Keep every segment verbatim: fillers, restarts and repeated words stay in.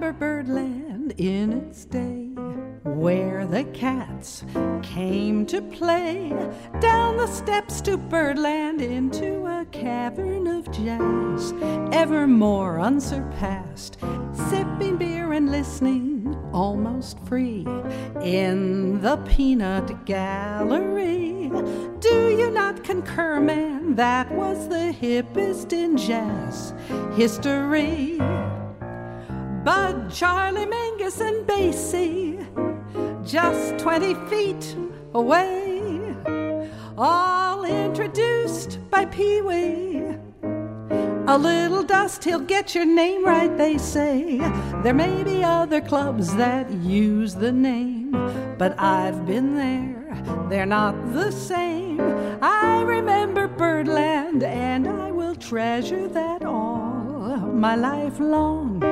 remember Birdland in its day, where the cats came to play. Down the steps to Birdland into a cavern of jazz, evermore unsurpassed, sipping beer and listening almost free in the peanut gallery. Do you not concur, man? That was the hippest in jazz history. Bud, Charlie Mingus, and Basie, just twenty feet away, all introduced by Pee-wee. A little dust, he'll get your name right, they say. There may be other clubs that use the name, but I've been there, they're not the same. I remember Birdland, and I will treasure that all my life long.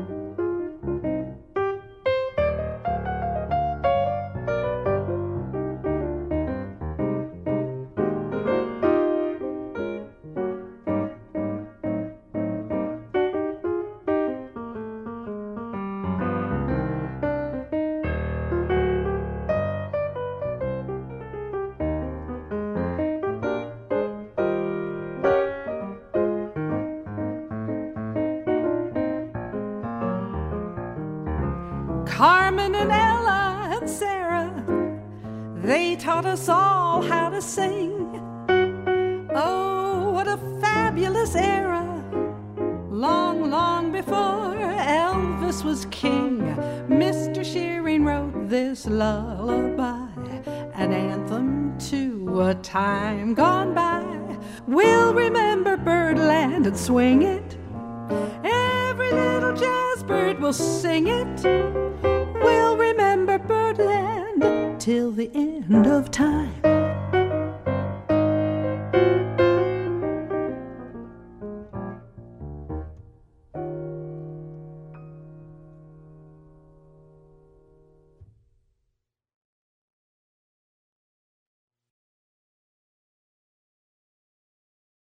Carmen and Ella and Sarah, they taught us all how to sing. Oh, what a fabulous era, long, long before Elvis was king. Mister Shearing wrote this lullaby, an anthem to a time gone by. We'll remember Birdland and swing it, every little jazz bird will sing it. We'll remember Birdland till the end of time.